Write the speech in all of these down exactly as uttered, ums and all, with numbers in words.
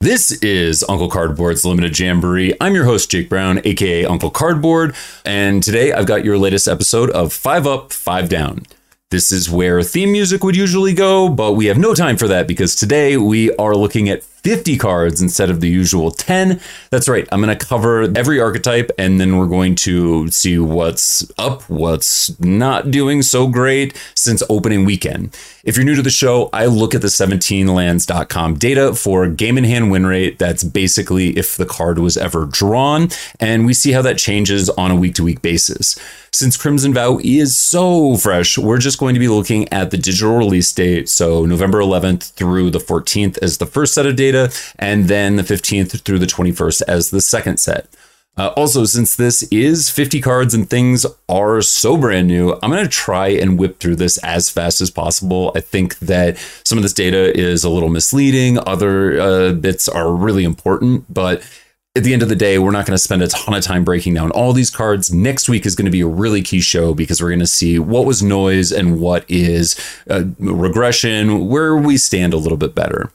This is Uncle Cardboard's Limited Jamboree. I'm your host, Jake Brown, aka Uncle Cardboard, and today I've got your latest episode of Five Up, Five Down. This is where theme music would usually go, but we have no time for that because today we are looking at fifty cards instead of the usual ten. That's right, I'm going to cover every archetype and then we're going to see what's up, what's not doing so great since opening weekend. If you're new to the show, I look at the seventeen lands dot com data for game in hand win rate. That's basically if the card was ever drawn, and we see how that changes on a week to week basis. Since Crimson Vow is so fresh, we're just going to be looking at the digital release date. So November eleventh through the fourteenth as the first set of data, and then the fifteenth through the twenty-first as the second set. Uh, also, since this is fifty cards and things are so brand new, I'm going to try and whip through this as fast as possible. I think that some of this data is a little misleading. Other uh, bits are really important, but at the end of the day, we're not going to spend a ton of time breaking down all these cards. Next week is going to be a really key show because we're going to see what was noise and what is uh, regression, where we stand a little bit better.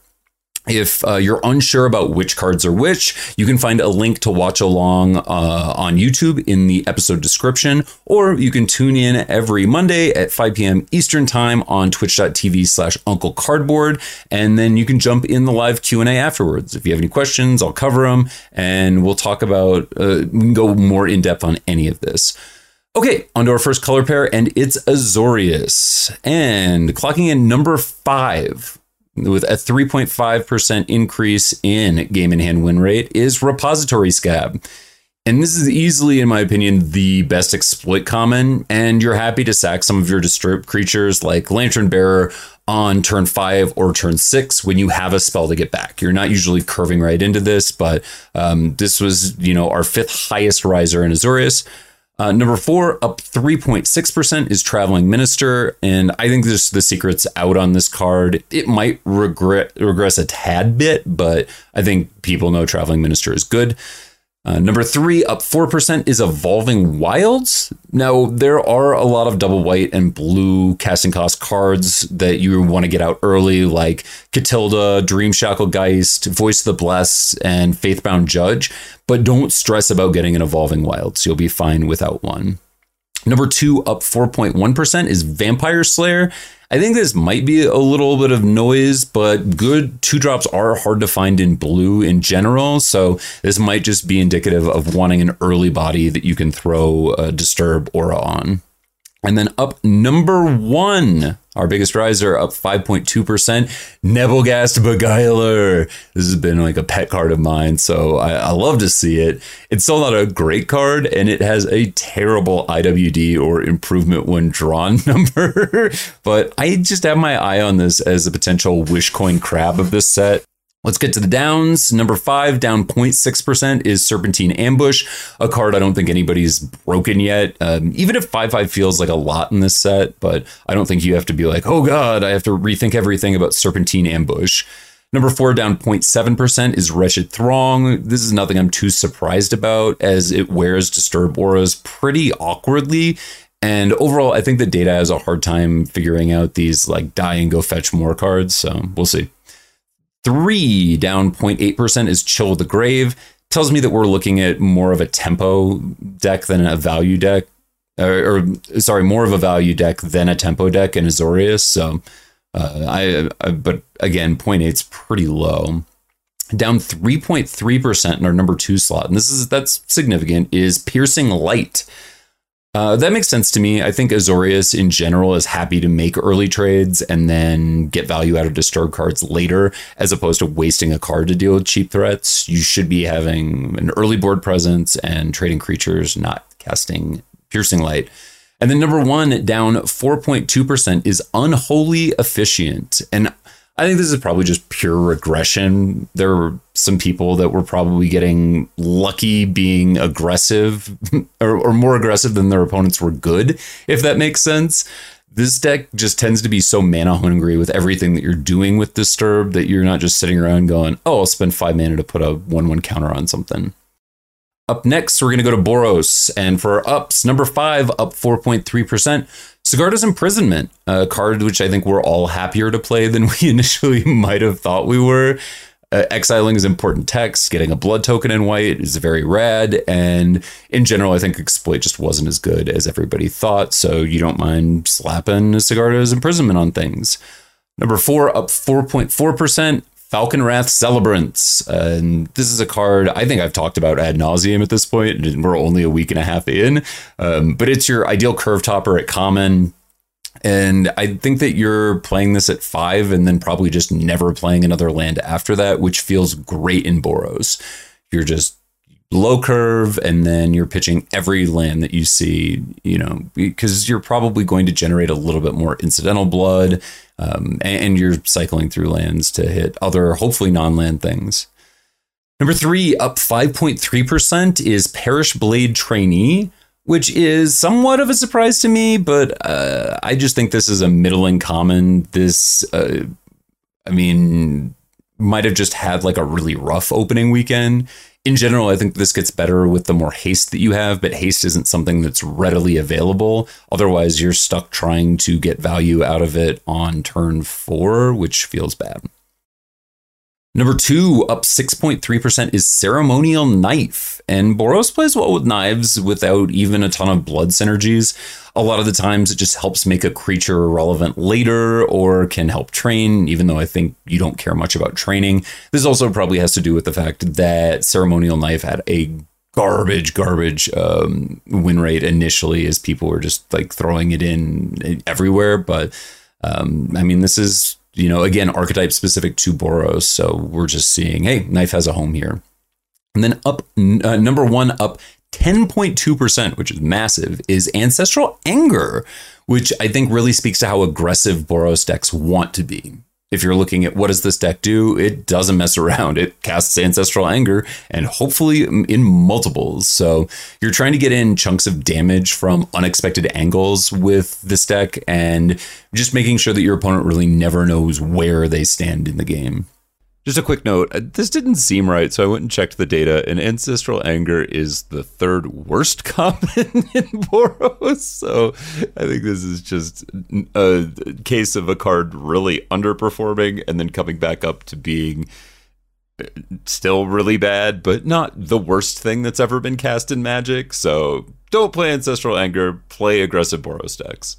If uh, you're unsure about which cards are which, you can find a link to watch along uh, on YouTube in the episode description, or you can tune in every Monday at five p.m. Eastern time on twitch.tv slash Uncle Cardboard, and then you can jump in the live Q and A afterwards. If you have any questions, I'll cover them, and we'll talk about, uh, we can go more in depth on any of this. Okay, on to our first color pair, and it's Azorius, and clocking in number five with a three point five percent increase in game in hand win rate is Repository Scab. And this is easily, in my opinion, the best exploit common, and you're happy to sack some of your disturbed creatures like Lantern Bearer on turn five or turn six when you have a spell to get back. You're not usually curving right into this, but um, this was, you know, our fifth highest riser in Azorius. Uh, number four, up three point six percent, is Traveling Minister, and I think this the secret's out on this card. It might regret, regress a tad bit, but I think people know Traveling Minister is good. Uh, number three, up four percent, is Evolving Wilds. Now, there are a lot of double white and blue casting cost cards that you want to get out early, like Catilda, Dream Shackle Geist, Voice of the Blessed, and Faithbound Judge, but don't stress about getting an Evolving Wilds. You'll be fine without one. Number two, up four point one percent, is Vampire Slayer. I think this might be a little bit of noise, but good two drops are hard to find in blue in general. So this might just be indicative of wanting an early body that you can throw a Disturb Aura on. And then up number one, our biggest riser, up five point two percent, Nebelgast Beguiler. This has been like a pet card of mine, so I, I love to see it. It's still not a great card, and it has a terrible I W D or improvement when drawn number, but I just have my eye on this as a potential Wishcoin crab of this set. Let's get to the downs. Number five, down zero point six percent, is Serpentine Ambush, a card I don't think anybody's broken yet. Um, even if five five feels like a lot in this set, but I don't think you have to be like, oh God, I have to rethink everything about Serpentine Ambush. Number four, down zero point seven percent, is Wretched Throng. This is nothing I'm too surprised about, as it wears Disturb Auras pretty awkwardly. And overall, I think the data has a hard time figuring out these like die and go fetch more cards, so we'll see. Three, down zero point eight percent, is Chill the Grave. Tells me that we're looking at more of a tempo deck than a value deck. Or, or sorry, more of a value deck than a tempo deck in Azorius. So, uh, I, I, but again, zero point eight is pretty low. Down three point three percent in our number two slot, and this is that's significant, is Piercing Light. Uh, that makes sense to me. I think Azorius in general is happy to make early trades and then get value out of Disturb cards later, as opposed to wasting a card to deal with cheap threats. You should be having an early board presence and trading creatures, not casting Piercing Light. And then number one, down four point two percent, is Unholy Officiant. And I think this is probably just pure regression. There were some people that were probably getting lucky being aggressive or, or more aggressive than their opponents were good, if that makes sense. This deck just tends to be so mana hungry with everything that you're doing with Disturb that you're not just sitting around going, oh, I'll spend five mana to put a one one counter on something. Up next, we're going to go to Boros. And for our ups, number five, up four point three percent. Sigarda's Imprisonment, a card which I think we're all happier to play than we initially might have thought we were. Uh, exiling is important text. Getting a blood token in white is very rad. And in general, I think Exploit just wasn't as good as everybody thought. So you don't mind slapping Sigarda's imprisonment on things. Number four, up four point four percent. Falcon Wrath Celebrants. Uh, and this is a card I think I've talked about ad nauseum at this point. And we're only a week and a half in. Um, but it's your ideal curve topper at common. And I think that you're playing this at five and then probably just never playing another land after that, which feels great in Boros. You're just low curve and then you're pitching every land that you see, you know, because you're probably going to generate a little bit more incidental blood um, and you're cycling through lands to hit other, hopefully non-land things. Number three, up five point three percent is Perish Blade Trainee, which is somewhat of a surprise to me, but uh, I just think this is a middling common. This, uh, I mean, might have just had like a really rough opening weekend. In general, I think this gets better with the more haste that you have, but haste isn't something that's readily available. Otherwise, you're stuck trying to get value out of it on turn four, which feels bad. Number two, up six point three percent is Ceremonial Knife. And Boros plays well with knives without even a ton of blood synergies. A lot of the times it just helps make a creature irrelevant later or can help train, even though I think you don't care much about training. This also probably has to do with the fact that Ceremonial Knife had a garbage, garbage um, win rate initially as people were just like throwing it in everywhere. But um, I mean, this is, you know, again, archetype specific to Boros. So we're just seeing, hey, Knife has a home here. And then up uh, number one, up ten point two percent, which is massive, is Ancestral Anger, which I think really speaks to how aggressive Boros decks want to be. If you're looking at what does this deck do, it doesn't mess around. It casts Ancestral Anger and hopefully in multiples. So you're trying to get in chunks of damage from unexpected angles with this deck and just making sure that your opponent really never knows where they stand in the game. Just a quick note, this didn't seem right, so I went and checked the data, and Ancestral Anger is the third worst common in Boros, so I think this is just a case of a card really underperforming and then coming back up to being still really bad, but not the worst thing that's ever been cast in Magic, so don't play Ancestral Anger, play aggressive Boros decks.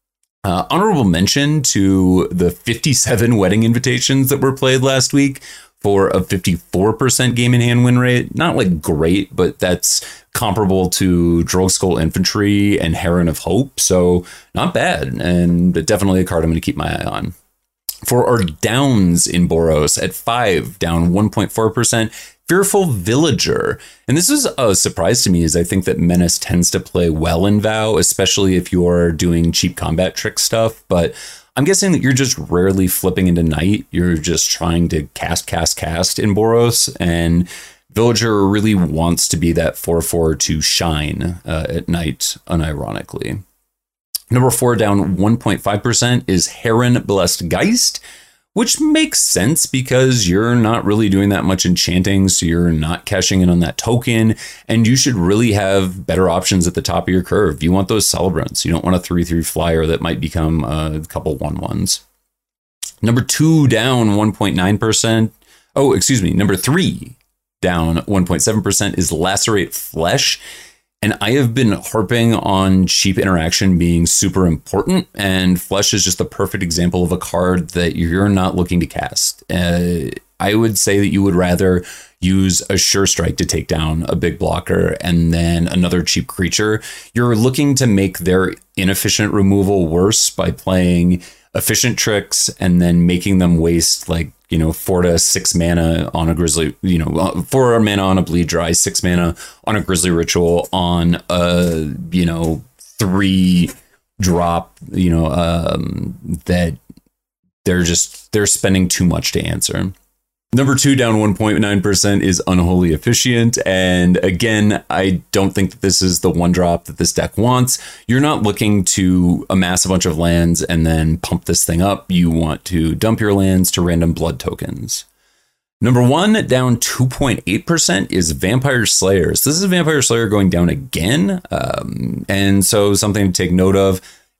Uh, honorable mention to the fifty-seven wedding invitations that were played last week for a fifty-four percent game in hand win rate. Not like great, but that's comparable to Drogskull Infantry and Heron of Hope. So not bad, and definitely a card I'm going to keep my eye on. For our downs in Boros at five, down one point four percent, Fearful Villager. And this is a surprise to me, as I think that Menace tends to play well in Vow, especially if you're doing cheap combat trick stuff. But I'm guessing that you're just rarely flipping into Knight. You're just trying to cast, cast, cast in Boros. And Villager really wants to be that four four to shine uh, at Knight, unironically. Number four, down one point five percent, is Heron Blessed Geist, which makes sense because you're not really doing that much enchanting, so you're not cashing in on that token, and you should really have better options at the top of your curve. You want those Celebrants. You don't want a three three flyer that might become a couple one ones. Number two, down one point nine percent. Oh, excuse me. Number three, down one point seven percent, is Lacerate Flesh. And I have been harping on cheap interaction being super important, and Flesh is just the perfect example of a card that you're not looking to cast. Uh, I would say that you would rather use a Sure Strike to take down a big blocker and then another cheap creature. You're looking to make their inefficient removal worse by playing efficient tricks and then making them waste like, you know, four to six mana on a Grizzly, you know, four mana on a Bleed Dry, six mana on a Grizzly Ritual, on a, you know, three drop, you know, um, that they're just, they're spending too much to answer. Number two, down one point nine percent, is Unholy Officiant. And again, I don't think that this is the one drop that this deck wants. You're not looking to amass a bunch of lands and then pump this thing up. You want to dump your lands to random blood tokens. Number one, down two point eight percent, is Vampire Slayers. This is Vampire Slayer going down again. Um, and so something to take note of.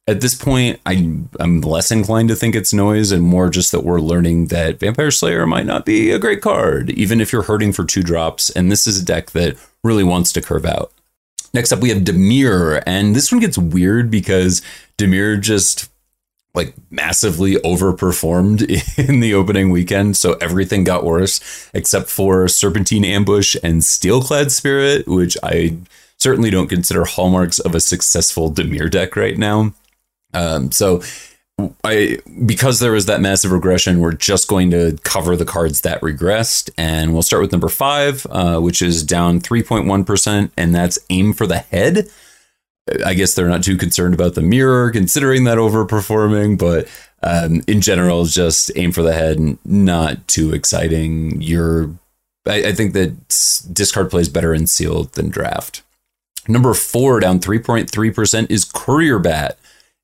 At this point, I, I'm less inclined to think it's noise and more just that we're learning that Vampire Slayer might not be a great card, even if you're hurting for two drops. And this is a deck that really wants to curve out. Next up, we have Dimir. And this one gets weird because Dimir just like massively overperformed in the opening weekend. So everything got worse except for Serpentine Ambush and Steelclad Spirit, which I certainly don't consider hallmarks of a successful Dimir deck right now. Um, so I, because there was that massive regression, we're just going to cover the cards that regressed. And we'll start with number five, uh, which is down three point one percent. And that's Aim for the Head. I guess they're not too concerned about the mirror considering that overperforming, but um, in general, just Aim for the Head, not too exciting. You're, I, I think that discard plays better in sealed than draft. Number four, down three point three percent, is Courier Bat.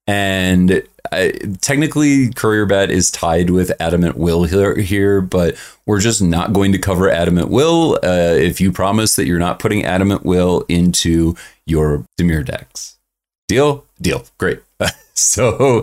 And I, technically, Courier Bat is tied with Adamant Will here, here, but we're just not going to cover Adamant Will. Uh, if you promise that you're not putting Adamant Will into your Dimir decks. Deal? Deal. Great. So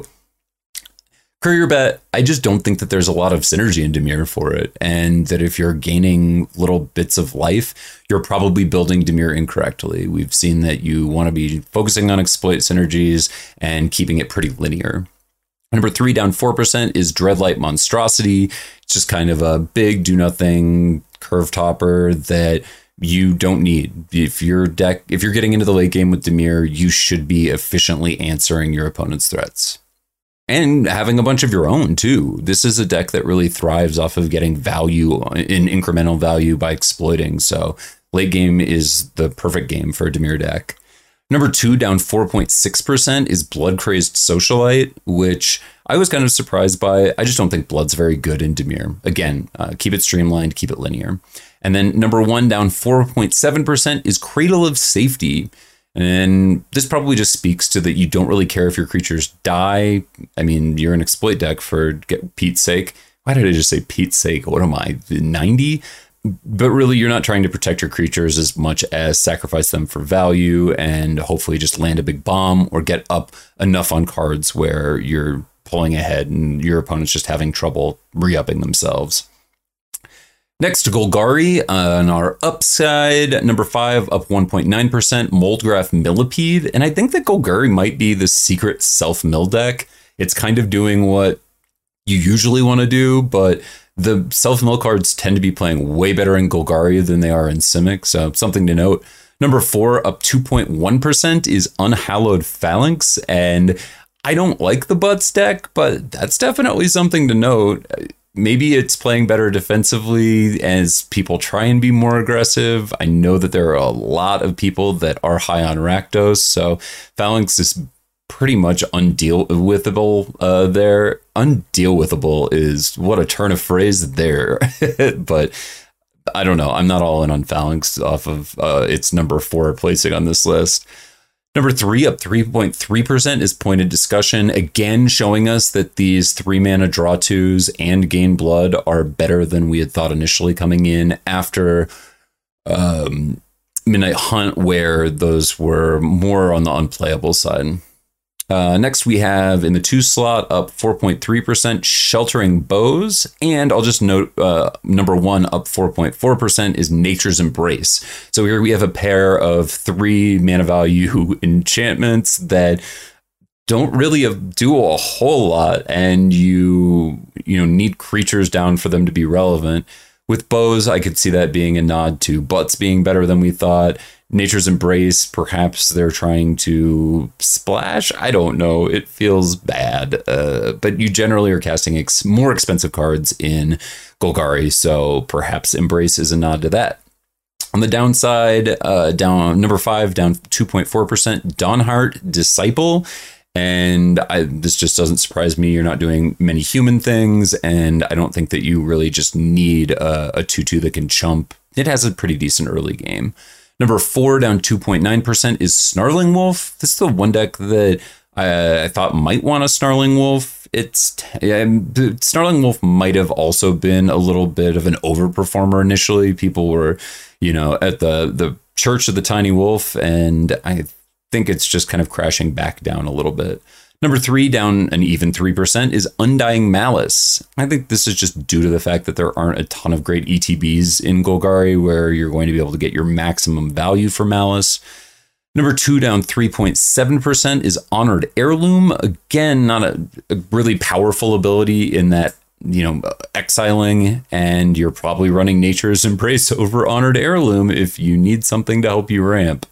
Courier Bat, I just don't think that there's a lot of synergy in Dimir for it. And that if you're gaining little bits of life, you're probably building Dimir incorrectly. We've seen that you want to be focusing on exploit synergies and keeping it pretty linear. Number three, down four percent, is Dreadlight Monstrosity. It's just kind of a big do nothing curve topper that you don't need. If your deck, if you're getting into the late game with Dimir, you should be efficiently answering your opponent's threats. And having a bunch of your own, too. This is a deck that really thrives off of getting value in incremental value by exploiting. So late game is the perfect game for a Dimir deck. Number two, down four point six percent, is Blood Crazed Socialite, which I was kind of surprised by. I just don't think Blood's very good in Dimir. Again, uh, keep it streamlined, keep it linear. And then number one, down four point seven percent, is Cradle of Safety. And this probably just speaks to that you don't really care if your creatures die. I mean, you're an exploit deck for get, Pete's sake. Why did I just say Pete's sake? What am I, ninety? But really, you're not trying to protect your creatures as much as sacrifice them for value and hopefully just land a big bomb or get up enough on cards where you're pulling ahead and your opponent's just having trouble re-upping themselves. Next, Golgari uh, on our upside, number five, up one point nine percent, Moldgraph Millipede. And I think that Golgari might be the secret self-mill deck. It's kind of doing what you usually want to do, but the self-mill cards tend to be playing way better in Golgari than they are in Simic, so something to note. Number four, up two point one percent, is Unhallowed Phalanx, and I don't like the Butts deck, but that's definitely something to note. Maybe it's playing better defensively as people try and be more aggressive. I know that there are a lot of people that are high on Rakdos, so Phalanx is pretty much undeal-withable uh, there. Undeal-withable is what a turn of phrase there. But I don't know. I'm not all in on Phalanx off of uh, its number four placing on this list. Number three, up three point three percent, is Pointed Discussion, again showing us that these three mana draw twos and gain blood are better than we had thought initially coming in after um, Midnight Hunt, where those were more on the unplayable side. Uh, next, we have in the two slot, up four point three percent, Sheltering Bows. And I'll just note uh, number one, up four point four percent, is Nature's Embrace. So here we have a pair of three mana value enchantments that don't really do a whole lot, and you you know need creatures down for them to be relevant. With Bows, I could see that being a nod to Butts being better than we thought. Nature's Embrace, perhaps they're trying to splash. I don't know. It feels bad. Uh, but you generally are casting ex- more expensive cards in Golgari, so perhaps Embrace is a nod to that. On the downside, uh, down number five, down two point four percent, Dawnheart Disciple. And I, this just doesn't surprise me. You're not doing many human things, and I don't think that you really just need a, a two two that can chump. It has a pretty decent early game. Number four, down two point nine percent, is Snarling Wolf. This is the one deck that I, I thought might want a Snarling Wolf. It's um, Snarling Wolf might have also been a little bit of an overperformer initially. People were, you know, at the, the Church of the Tiny Wolf, and I think it's just kind of crashing back down a little bit. Number three, down an even three percent, is Undying Malice. I think this is just due to the fact that there aren't a ton of great E T Bs in Golgari where you're going to be able to get your maximum value for Malice. Number two, down three point seven percent, is Honored Heirloom. Again, not a, a really powerful ability in that, you know, exiling, and you're probably running Nature's Embrace over Honored Heirloom if you need something to help you ramp.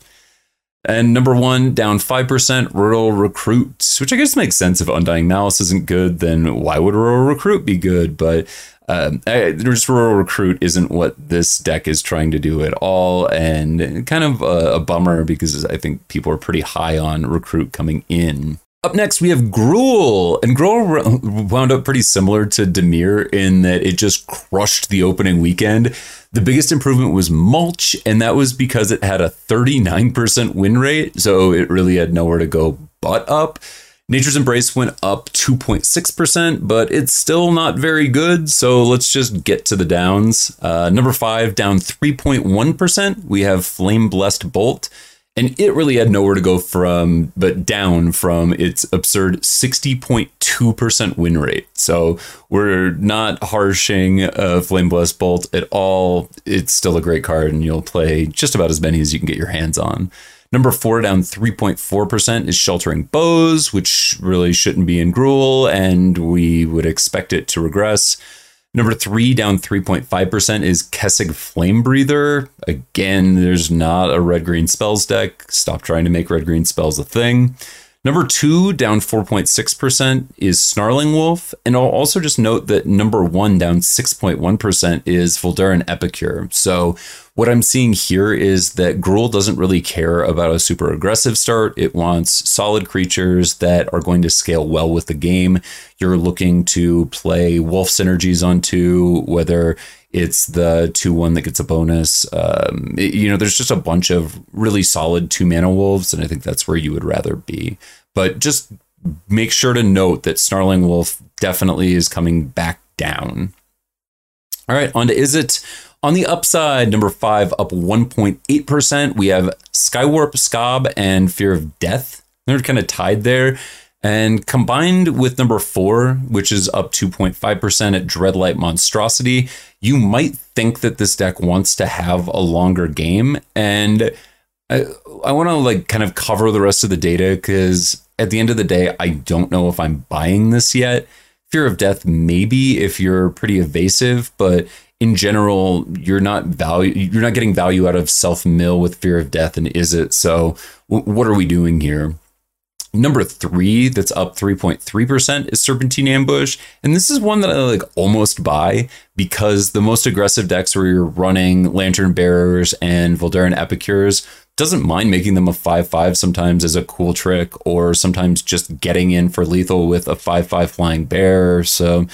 And number one, down five percent, Rural Recruit, which I guess makes sense. If Undying Malice isn't good, then why would Rural Recruit be good? But um, I, just Rural Recruit isn't what this deck is trying to do at all. And kind of a, a bummer because I think people are pretty high on Recruit coming in. Up next, we have Gruul, and Gruul wound up pretty similar to Dimir in that it just crushed the opening weekend. The biggest improvement was Mulch, and that was because it had a thirty-nine percent win rate, so it really had nowhere to go but up. Nature's Embrace went up two point six percent, but it's still not very good, so let's just get to the downs. Uh, number five, down three point one percent, we have Flame Blessed Bolt. And it really had nowhere to go from, but down from its absurd sixty point two percent win rate. So we're not harshing uh, Flame Blessed Bolt at all. It's still a great card, and you'll play just about as many as you can get your hands on. Number four, down three point four percent, is Sheltering Bows, which really shouldn't be in Gruul, and we would expect it to regress. Number three, down three point five percent, is Kessig Flame Breather. Again, there's not a red-green spells deck. Stop trying to make red-green spells a thing. Number two, down four point six percent, is Snarling Wolf. And I'll also just note that number one, down six point one percent, is Voldaren Epicure. So what I'm seeing here is that Gruul doesn't really care about a super aggressive start. It wants solid creatures that are going to scale well with the game. You're looking to play Wolf synergies on two, whether it's the two one that gets a bonus. Um, it, you know, there's just a bunch of really solid two mana wolves, and I think that's where you would rather be. But just make sure to note that Snarling Wolf definitely is coming back down. All right, on to Izzet. On the upside, number five, up one point eight percent. We have Skywarp Skob and Fear of Death. They're kind of tied there. And combined with number four, which is up two point five percent at Dreadlight Monstrosity, you might think that this deck wants to have a longer game. And I, I want to like kind of cover the rest of the data because at the end of the day, I don't know if I'm buying this yet. Fear of Death, maybe if you're pretty evasive, but in general, you're not value. You're not getting value out of self-mill with Fear of Death, and Izzet. So w- what are we doing here? Number three, that's up three point three percent, is Serpentine Ambush. And this is one that I like almost buy because the most aggressive decks where you're running Lantern Bearers and Voldaren Epicures doesn't mind making them a five five sometimes as a cool trick, or sometimes just getting in for lethal with a five five Flying Bear. So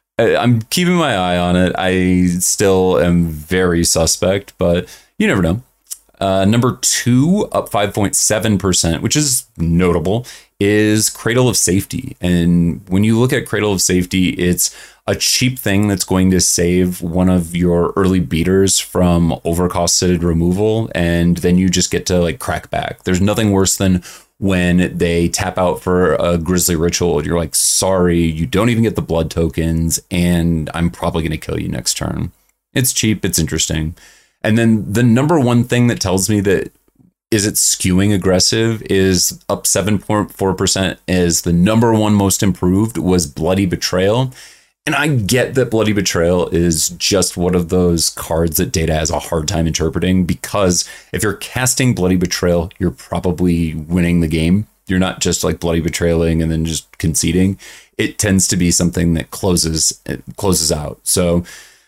I'm keeping my eye on it. I still am very suspect, but you never know. Uh, number two, up five point seven percent, which is notable, is Cradle of Safety. And when you look at Cradle of Safety, it's a cheap thing that's going to save one of your early beaters from overcosted removal, and then you just get to like crack back. There's nothing worse than when they tap out for a Grisly Ritual and you're like, sorry, you don't even get the blood tokens, and I'm probably going to kill you next turn. It's cheap, it's interesting. And then the number one thing that tells me that is it skewing aggressive is up seven point four percent, is the number one most improved was Bloody Betrayal. And I get that Bloody Betrayal is just one of those cards that data has a hard time interpreting, because if you're casting Bloody Betrayal, you're probably winning the game. You're not just like Bloody Betrayaling and then just conceding. It tends to be something that closes it closes out. So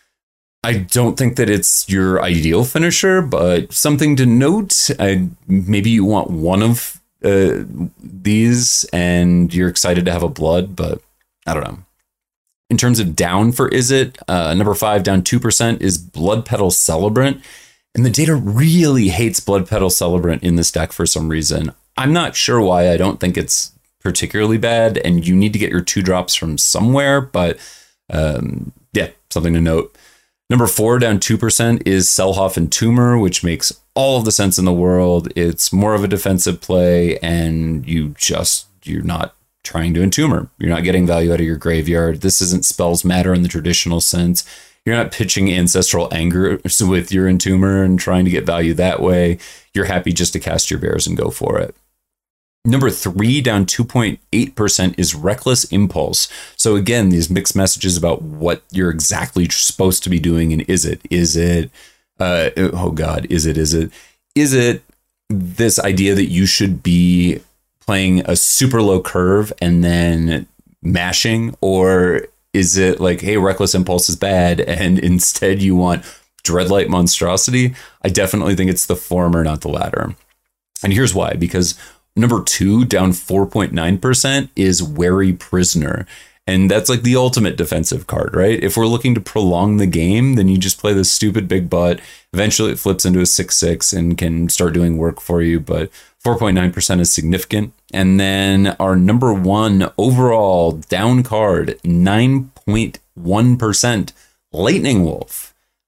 I don't think that it's your ideal finisher, but something to note. I, maybe you want one of uh, these and you're excited to have a blood, but I don't know. In terms of down for Izzet, uh, number five, down two percent, is Blood Petal Celebrant. And the data really hates Blood Petal Celebrant in this deck for some reason. I'm not sure why. I don't think it's particularly bad, and you need to get your two drops from somewhere, but um, yeah, something to note. Number four, down two percent, is Selhoff Entomber, which makes all of the sense in the world. It's more of a defensive play, and you just, you're not trying to entomber. You're not getting value out of your graveyard. This isn't spells matter in the traditional sense. You're not pitching Ancestral Anger with your entomber and trying to get value that way. You're happy just to cast your bears and go for it. Number three, down two point eight percent, is Reckless Impulse. So again, these mixed messages about what you're exactly supposed to be doing. And is it, is it, uh, oh God, is it, is it, is it this idea that you should be playing a super low curve and then mashing? Or is it like, hey, Reckless Impulse is bad, and instead you want Dreadlight Monstrosity? I definitely think it's the former, not the latter. And here's why. Because number two, down four point nine percent, is Wary Prisoner. And that's like the ultimate defensive card, right? If we're looking to prolong the game, then you just play this stupid big butt. Eventually it flips into a six six and can start doing work for you. But four point nine percent is significant. And then our number one overall down card, nine point one percent, Lightning Wolf.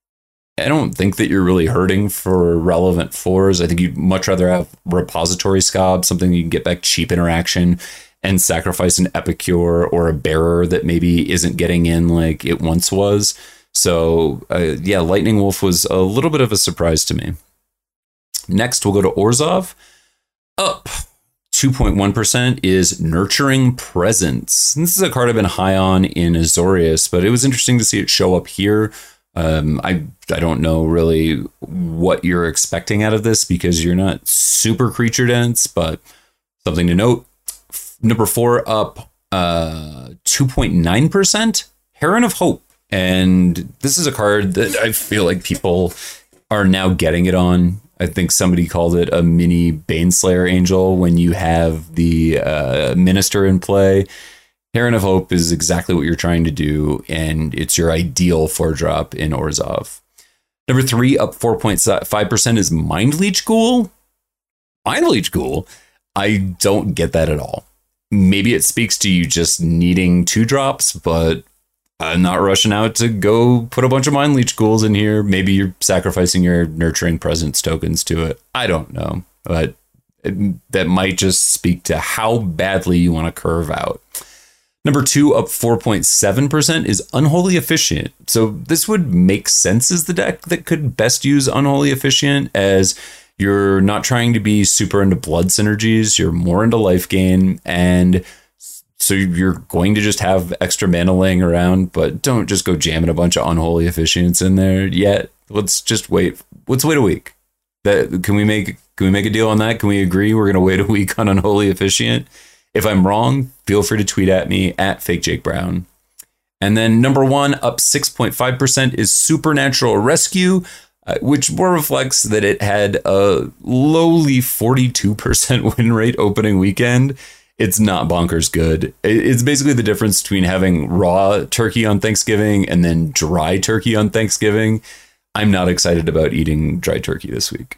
I don't think that you're really hurting for relevant fours. I think you'd much rather have Repository Scob, something you can get back cheap interaction, and sacrifice an Epicure or a Bearer that maybe isn't getting in like it once was. So uh, yeah, Lightning Wolf was a little bit of a surprise to me. Next, we'll go to Orzhov. Up two point one percent is Nurturing Presence. And this is a card I've been high on in Azorius, but it was interesting to see it show up here. Um, I I don't know really what you're expecting out of this because you're not super creature dense, but something to note. Number four up uh, two point nine percent, Heron of Hope. And this is a card that I feel like people are now getting it on. I think somebody called it a mini Baneslayer Angel when you have the uh, Minister in play. Heron of Hope is exactly what you're trying to do, and it's your ideal four drop in Orzhov. Number three, up four point five percent, is Mind Leech Ghoul. Mind Leech Ghoul? I don't get that at all. Maybe it speaks to you just needing two drops, but I'm not rushing out to go put a bunch of Mind Leech Ghouls in here. Maybe you're sacrificing your Nurturing Presence tokens to it. I don't know, but it, that might just speak to how badly you want to curve out. Number two, up four point seven percent, is Unholy Officiant. So this would make sense as the deck that could best use Unholy Officiant, as you're not trying to be super into blood synergies. You're more into life gain. And so you're going to just have extra mana laying around, but don't just go jamming a bunch of Unholy Officiants in there yet. Let's just wait. Let's wait a week. That can we make, can we make a deal on that? Can we agree we're going to wait a week on Unholy Officiant? If I'm wrong, feel free to tweet at me at Fake Jake Brown. And then number one, up six point five percent, is Supernatural Rescue, uh, which more reflects that it had a lowly forty-two percent win rate opening weekend. It's not bonkers good. It's basically the difference between having raw turkey on Thanksgiving and then dry turkey on Thanksgiving. I'm not excited about eating dry turkey this week.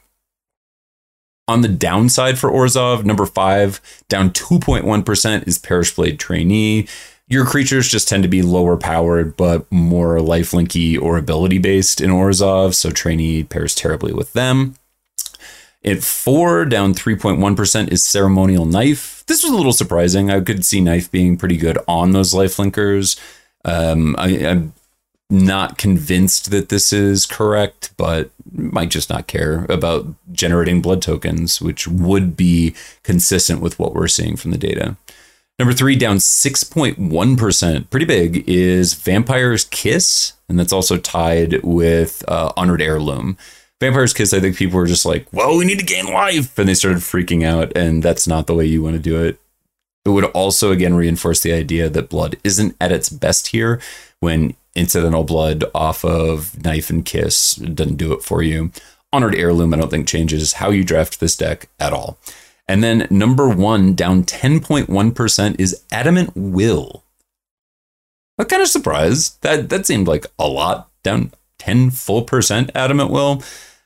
On the downside for Orzhov, number five, down two point one percent, is Perishblade Trainee. Your creatures just tend to be lower powered, but more lifelinky or ability based in Orzhov, so Trainee pairs terribly with them. At four, down three point one percent, is Ceremonial Knife. This was a little surprising. I could see Knife being pretty good on those lifelinkers. Um, I, I'm not convinced that this is correct, but might just not care about generating blood tokens, which would be consistent with what we're seeing from the data. Number three, down six point one percent, pretty big, is Vampire's Kiss. And that's also tied with uh, Honored Heirloom. Vampire's Kiss, I think people were just like, well, we need to gain life. And they started freaking out. And that's not the way you want to do it. It would also, again, reinforce the idea that blood isn't at its best here when incidental blood off of Knife and Kiss doesn't do it for you. Honored Heirloom, I don't think, changes how you draft this deck at all. And then number one, down ten point one percent, is Adamant Will. I'm kind of surprised. That that seemed like a lot. Down ten full percent Adamant Will.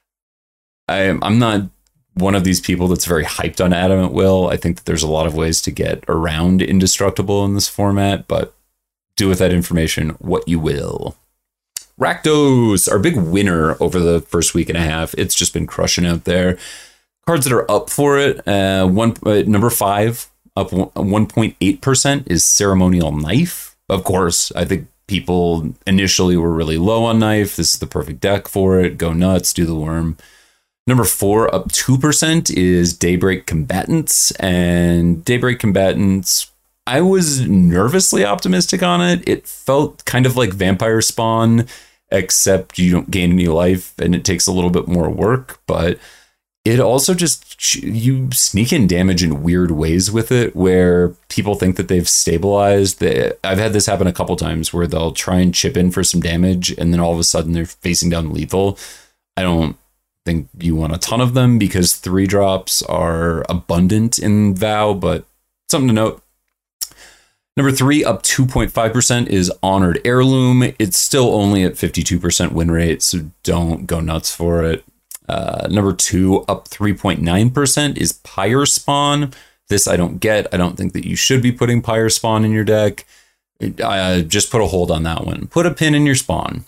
I, I'm not one of these people that's very hyped on Adamant Will. I think that there's a lot of ways to get around Indestructible in this format, but do with that information what you will. Rakdos, our big winner over the first week and a half. It's just been crushing out there. Cards that are up for it. Uh, one uh, number five Up one point eight percent is Ceremonial Knife. Of course, I think people initially were really low on Knife. This is the perfect deck for it. Go nuts, do the worm. Number four, up two percent, is Daybreak Combatants. And Daybreak Combatants, I was nervously optimistic on it. It felt kind of like Vampire Spawn, except you don't gain any life and it takes a little bit more work. But it also just, you sneak in damage in weird ways with it, where people think that they've stabilized. I've had this happen a couple times where they'll try and chip in for some damage and then all of a sudden they're facing down lethal. I don't think you want a ton of them because three drops are abundant in Vow, but something to note. Number three, up two point five percent, is Honored Heirloom. It's still only at fifty-two percent win rate, so don't go nuts for it. Uh, number two, up three point nine percent, is Pyre Spawn. This I don't get. I don't think that you should be putting Pyre Spawn in your deck. Uh, just put a hold on that one. Put a pin in your spawn.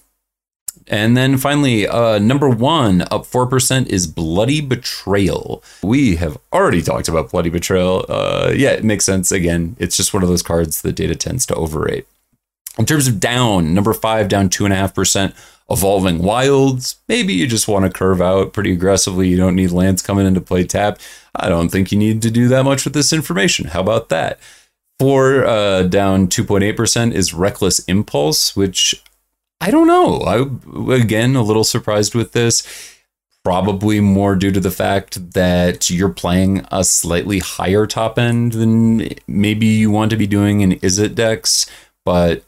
And then finally, uh, number one, up four percent, is Bloody Betrayal. We have already talked about Bloody Betrayal. Uh, yeah, it makes sense. Again, it's just one of those cards the data tends to overrate. In terms of down, number five, down two point five percent, Evolving Wilds. Maybe you just want to curve out pretty aggressively. You don't need lands coming into play tap. I don't think you need to do that much with this information. How about that? Four, uh, down two point eight percent, is Reckless Impulse, which I don't know. I, again, a little surprised with this. Probably more due to the fact that you're playing a slightly higher top end than maybe you want to be doing in Izzet decks. But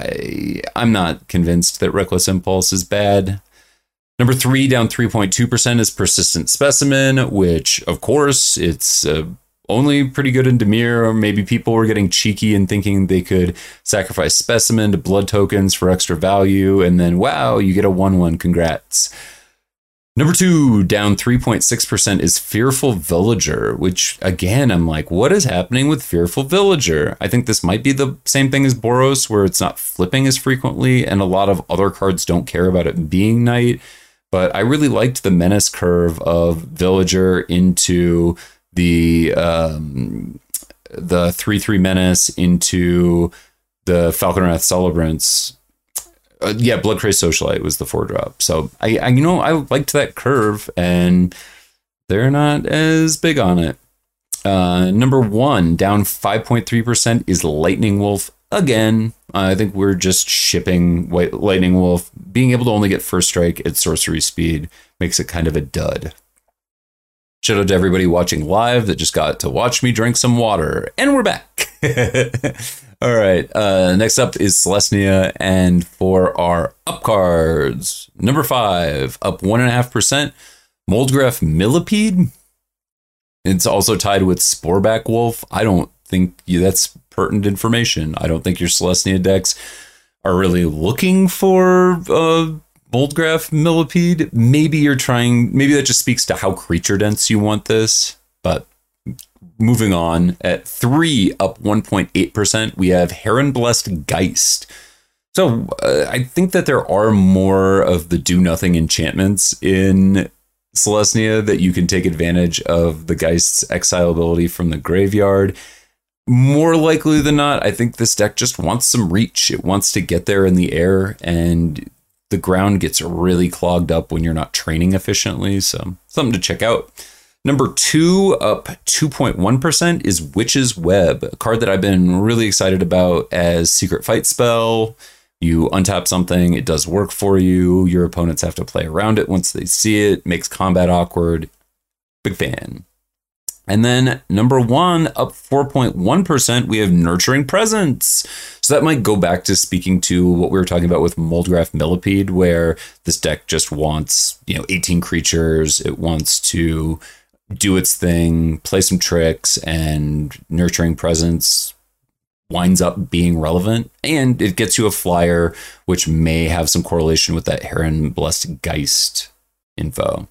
I, I'm not convinced that Reckless Impulse is bad. Number three, down three point two percent, is Persistent Specimen, which, of course, it's uh, only pretty good in Dimir, or maybe people were getting cheeky and thinking they could sacrifice Specimen to blood tokens for extra value, and then, wow, you get a one one, congrats. Number two, down three point six percent, is Fearful Villager, which, again, I'm like, what is happening with Fearful Villager? I think this might be the same thing as Boros, where it's not flipping as frequently, and a lot of other cards don't care about it being night. But I really liked the menace curve of Villager into the um, the three three menace into the Falconwrath Celebrants. Uh, yeah, Bloodcrazed Socialite was the four drop. So I, I, you know, I liked that curve, and they're not as big on it. Uh, number one, down five point three percent, is Lightning Wolf. Again, I think we're just shipping White Lightning Wolf. Being able to only get first strike at sorcery speed makes it kind of a dud. Shout out to everybody watching live that just got to watch me drink some water. And we're back. All right. Uh, next up is Selesnya. And for our up cards, number five, up one point five percent, Moldgraf Millipede. It's also tied with Sporeback Wolf. I don't think you, that's pertinent information. I don't think your Selesnya decks are really looking for uh, Moldgraf Millipede. Maybe you're trying, maybe that just speaks to how creature dense you want this. But moving on, at three, up one point eight percent, we have Heron Blessed Geist. So uh, I think that there are more of the do nothing enchantments in Selesnya that you can take advantage of the Geist's exile ability from the graveyard. More likely than not, I think this deck just wants some reach. It wants to get there in the air, and the ground gets really clogged up when you're not training efficiently. So something to check out. Number two, up two point one percent, is Witch's Web, a card that I've been really excited about as Secret Fight spell. You untap something, it does work for you. Your opponents have to play around it once they see it. Makes combat awkward. Big fan. And then number one, up four point one percent, we have Nurturing Presence. So that might go back to speaking to what we were talking about with Moldgraf Millipede, where this deck just wants, you know, eighteen creatures. It wants to do its thing, play some tricks, and Nurturing Presence winds up being relevant. And it gets you a flyer, which may have some correlation with that Heron Blessed Geist info.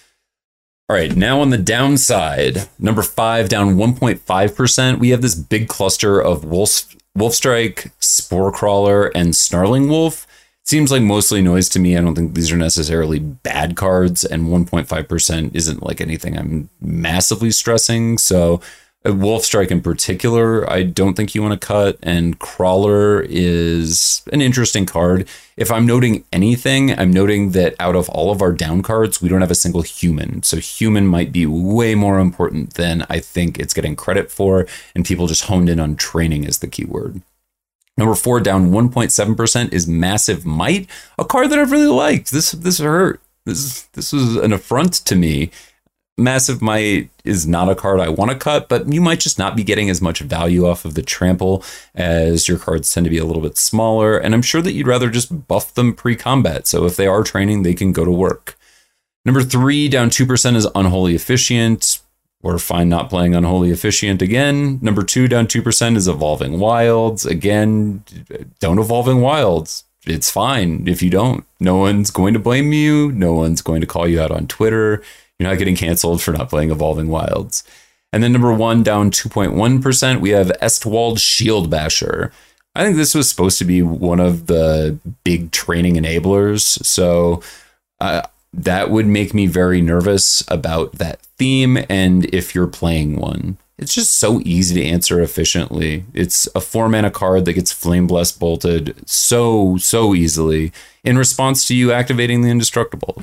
All right, now on the downside, number five, down one point five percent, we have this big cluster of Wolf, Wolfstrike, Sporecrawler, and Snarling Wolf. Seems like mostly noise to me. I don't think these are necessarily bad cards, and one point five percent isn't like anything I'm massively stressing. So Wolf Strike in particular, I don't think you want to cut, and Crawler is an interesting card. If I'm noting anything, I'm noting that out of all of our down cards, we don't have a single human. So human might be way more important than I think it's getting credit for, and people just honed in on training as the keyword. Number four, down one point seven percent, is Massive Might, a card that I've really liked. This this hurt. This, this was an affront to me. Massive Might is not a card I want to cut, but you might just not be getting as much value off of the trample, as your cards tend to be a little bit smaller, and I'm sure that you'd rather just buff them pre-combat, so if they are training, they can go to work. Number three, down two percent, is Unholy Officiant. We're fine not playing Unholy Officiant again. Number two, down two percent, is Evolving Wilds. Again, don't Evolving Wilds. It's fine if you don't. No one's going to blame you. No one's going to call you out on Twitter. You're not getting canceled for not playing Evolving Wilds. And then number one, down two point one percent, we have Estwald Shield Basher. I think this was supposed to be one of the big training enablers. So uh, that would make me very nervous about that theme. And if you're playing one, it's just so easy to answer efficiently. It's a four mana card that gets Flame Blessed bolted so, so easily in response to you activating the Indestructible.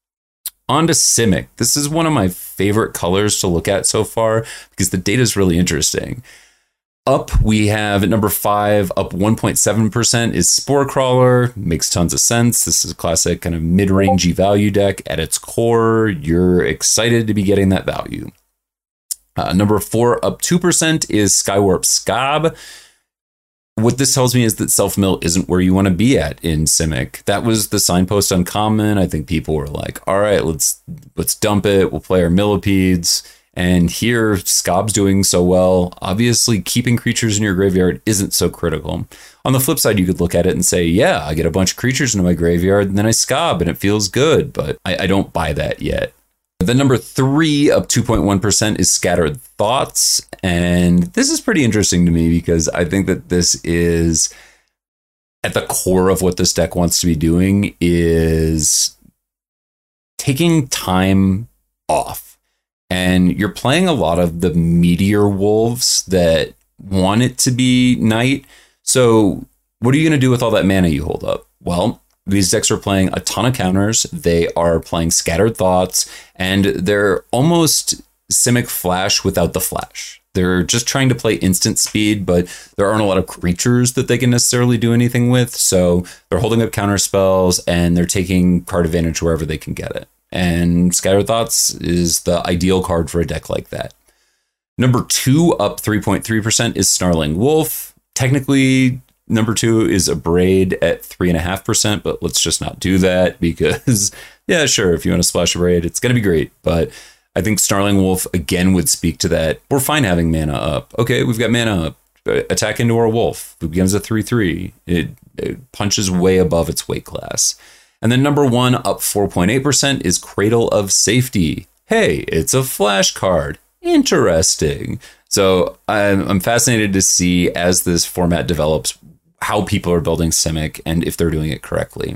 On to Simic. This is one of my favorite colors to look at so far because the data is really interesting. Up, we have at number five, up one point seven percent, is Spore Crawler. Makes tons of sense. This is a classic kind of mid-rangey value deck. At its core, you're excited to be getting that value. Uh, number four, up two percent, is Skywarp Skaab. What this tells me is that self-mill isn't where you want to be at in Simic. That was the signpost uncommon. I think people were like, all right, let's let's dump it. We'll play our millipedes. And here, Skaab's doing so well. Obviously, keeping creatures in your graveyard isn't so critical. On the flip side, you could look at it and say, yeah, I get a bunch of creatures into my graveyard, and then I Skaab, and it feels good. But I, I don't buy that yet. The number three, up two point one percent, is Scattered Thoughts. And this is pretty interesting to me because I think that this is at the core of what this deck wants to be doing, is taking time off. And you're playing a lot of the Meteor Wolves that want it to be night. So what are you going to do with all that mana you hold up? Well, these decks are playing a ton of counters. They are playing Scattered Thoughts, and they're almost Simic Flash without the flash. They're just trying to play instant speed, but there aren't a lot of creatures that they can necessarily do anything with. So they're holding up counter spells, and they're taking card advantage wherever they can get it. And Scattered Thoughts is the ideal card for a deck like that. Number two, up three point three percent, is Snarling Wolf. Technically, number two is Abrade at three point five percent, but let's just not do that because, yeah, sure, if you want to splash Abrade, it's going to be great. But I think Snarling Wolf, again, would speak to that. We're fine having mana up. Okay, we've got mana up. Attack into our Wolf. It becomes a three three. It, it punches way above its weight class. And then number one, up four point eight percent, is Cradle of Safety. Hey, it's a flash card. Interesting. So I'm, I'm fascinated to see, as this format develops, how people are building Simic and if they're doing it correctly.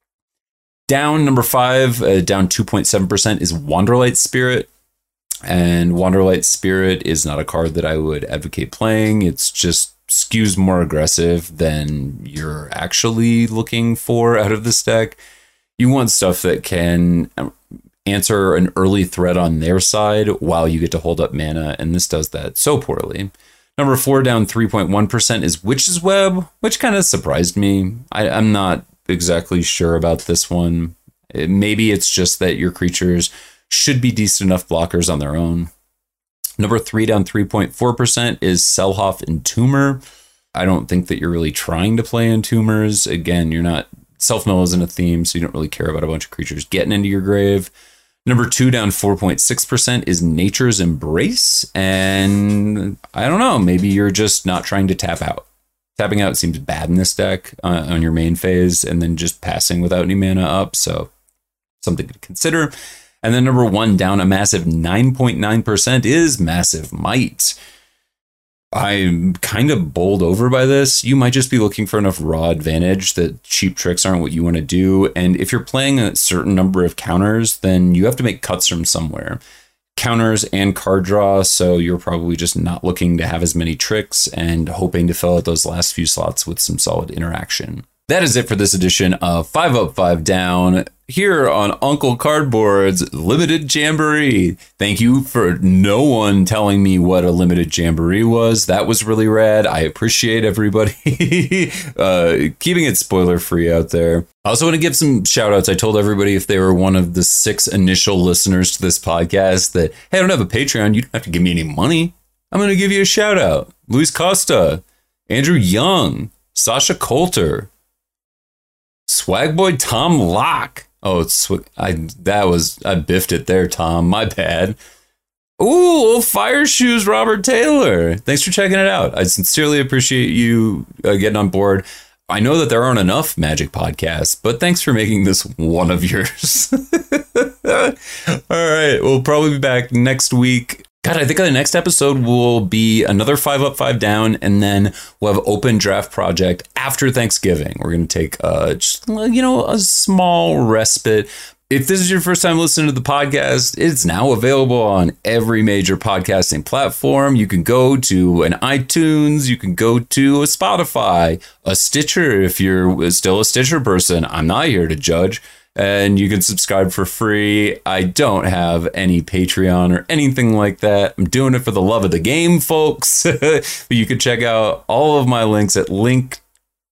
Down, number five, uh, down two point seven percent, is Wanderlight Spirit. And Wanderlight Spirit is not a card that I would advocate playing. It's just skews more aggressive than you're actually looking for out of this deck. You want stuff that can answer an early threat on their side while you get to hold up mana, and this does that so poorly. Number four, down three point one percent, is Witch's Web, which kind of surprised me. I, I'm not exactly sure about this one. It, maybe it's just that your creatures should be decent enough blockers on their own. Number three, down three point four percent, is Selhoff Entomber. I don't think that you're really trying to play Entombers. Again, you're not, self-mill isn't a theme, so you don't really care about a bunch of creatures getting into your grave. Number two, down four point six percent, is Nature's Embrace. And I don't know, maybe you're just not trying to tap out. Tapping out seems bad in this deck uh, on your main phase, and then just passing without any mana up. So something to consider. And then number one, down a massive nine point nine percent, is Massive Might. I'm kind of bowled over by this. You might just be looking for enough raw advantage that cheap tricks aren't what you want to do. And if you're playing a certain number of counters, then you have to make cuts from somewhere. counters and card draw, so you're probably just not looking to have as many tricks and hoping to fill out those last few slots with some solid interaction. That is it for this edition of five Up, five Down here on Uncle Cardboard's Limited Jamboree. Thank you for no one telling me what a Limited Jamboree was. That was really rad. I appreciate everybody uh, keeping it spoiler free out there. I also want to give some shout outs. I told everybody if they were one of the six initial listeners to this podcast that, hey, I don't have a Patreon. You don't have to give me any money. I'm going to give you a shout out. Luis Costa, Andrew Young, Sasha Coulter, Swagboy Tom Locke. Oh, it's I that was I biffed it there, Tom. My bad. Ooh, Fire Shoes Robert Taylor. Thanks for checking it out. I sincerely appreciate you uh, getting on board. I know that there aren't enough Magic podcasts, but thanks for making this one of yours. All right, we'll probably be back next week. God, I think the next episode will be another five Up, five Down, and then we'll have Open Draft Project after Thanksgiving. We're going to take, uh, just, you know, a small respite. If this is your first time listening to the podcast, it's now available on every major podcasting platform. You can go to an iTunes, you can go to a Spotify, a Stitcher if you're still a Stitcher person. I'm not here to judge. And you can subscribe for free. I don't have any Patreon or anything like that. I'm doing it for the love of the game, folks. But you can check out all of my links at linktr.ee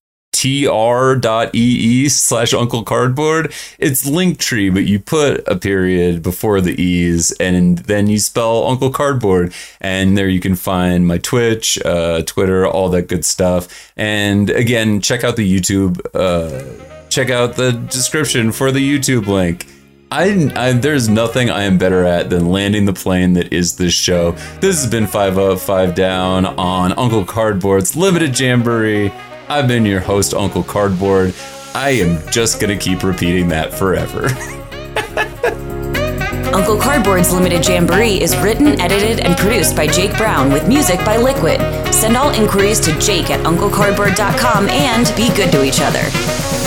slash Uncle Cardboard. It's Linktree, but you put a period before the E's and then you spell Uncle Cardboard. And there you can find my Twitch, uh, Twitter, all that good stuff. And again, check out the YouTube uh Check out the description for the YouTube link. I, I there's nothing I am better at than landing the plane that is this show. This has been five Up, five Down on Uncle Cardboard's Limited Jamboree. I've been your host, Uncle Cardboard. I am just gonna keep repeating that forever. Uncle Cardboard's Limited Jamboree is written, edited, and produced by Jake Brown with music by Liquid. Send all inquiries to jake at uncle cardboard dot com and be good to each other.